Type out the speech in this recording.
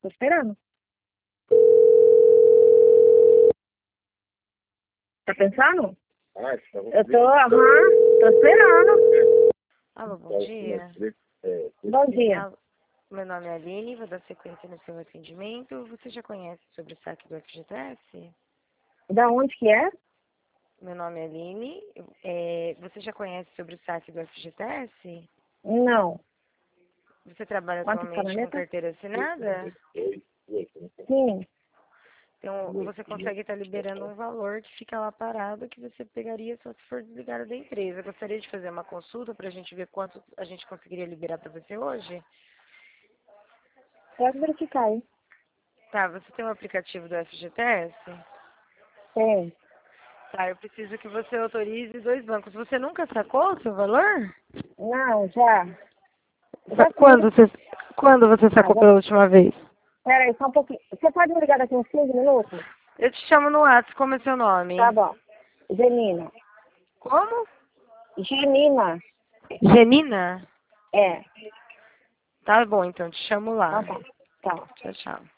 Tô esperando. Tá pensando? Eu tô esperando. Alô, bom dia. Bom dia. Alô, meu nome é Aline, vou dar sequência no seu atendimento. Você já conhece sobre o saque do FGTS? Da onde que é? Meu nome é Aline. Você já conhece sobre o saque do FGTS? Não. Você trabalha Quanto tá na atualmente com letra? carteira assinada? Sim. Então, você consegue estar liberando um valor que fica lá parado que você pegaria só se for desligado da empresa. Gostaria de fazer uma consulta para a gente ver quanto a gente conseguiria liberar para você hoje? Pode verificar aí. Tá, você tem um aplicativo do FGTS? Tem. Tá, eu preciso que você autorize 2 bancos. Você nunca sacou o seu valor? Não, já. Já Quando fiz. quando você sacou pela última vez? Pera aí, só um pouquinho. Você pode me ligar daqui uns 15 minutos? Eu te chamo no WhatsApp, como é seu nome? Tá bom. Genina. Como? Genina. Genina? É. Tá bom, então, te chamo Tá lá. bom. Tá. Tchau, tchau.